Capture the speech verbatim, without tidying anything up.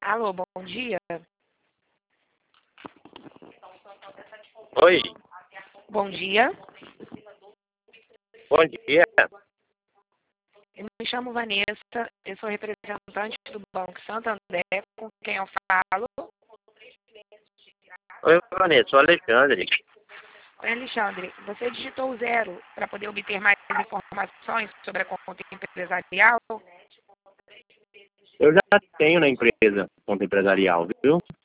Alô, bom dia. Oi, Bom dia. bom dia. Eu me chamo Vanessa, eu sou representante do Banco Santander, com quem eu falo. Oi, Vanessa, sou Alexandre. Oi, Alexandre, você digitou o zero para poder obter mais informações sobre a conta empresarial? Eu já tenho na empresa conta empresarial, viu?